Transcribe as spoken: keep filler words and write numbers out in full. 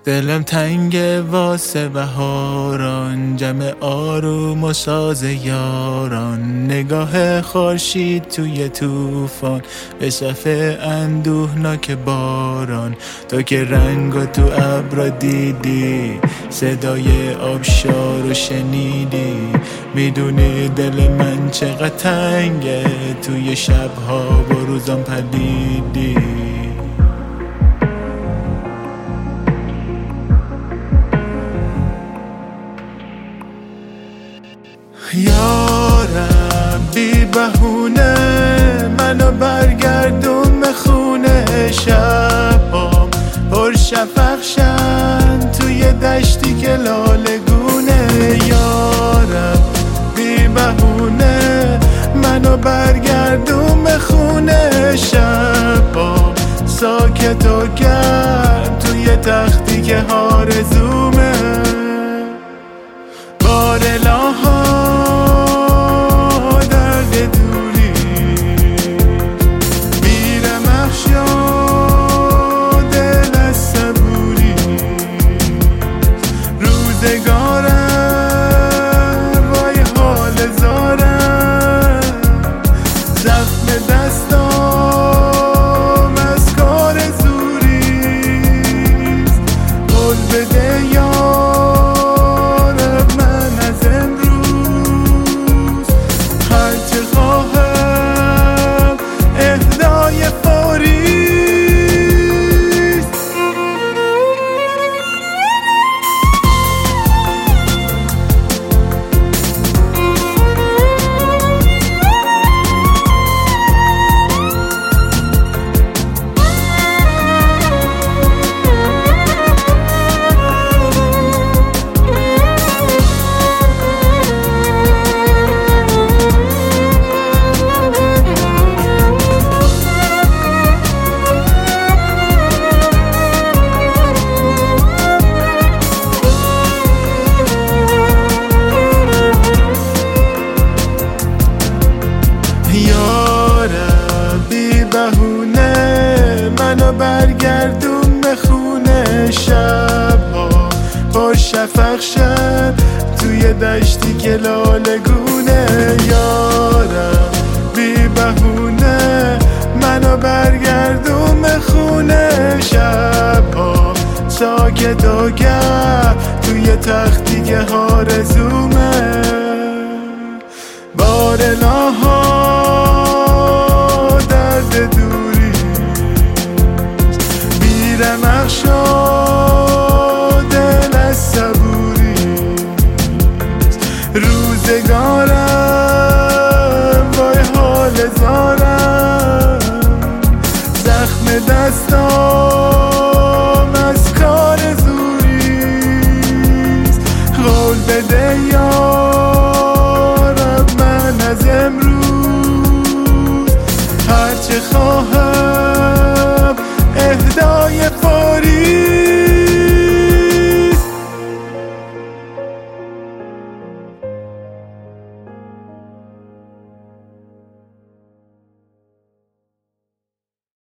دلم تنگه واسه بهاران، جمع آروم و ساز یاران، نگاه خورشید توی طوفان به صفحه اندوهناک باران. تو که رنگو تو ابرا دیدی، صدای آبشارو شنیدی، میدونی دل من چقدر تنگه توی شبها و روزام پلیدی. یارم بی بهونه منو برگردون به خونه، شبام پر شفق شن توی دشتی که لالگونه. یارم بی بهونه منو برگردون به خونه، شبام ساکت و گرم توی تختی که آرزومه. بار لاها منو برگردون به خونه، شبها پر شفق شد توی دشتی که لالگونه. یارم بی بهونه منو برگردون به خونه، شبها ساکت و گرم توی تختی که آرزومه. بار لاها درد دوری رمق شد دل از صبوری، روزگارم وای حال زارم، زخم دستام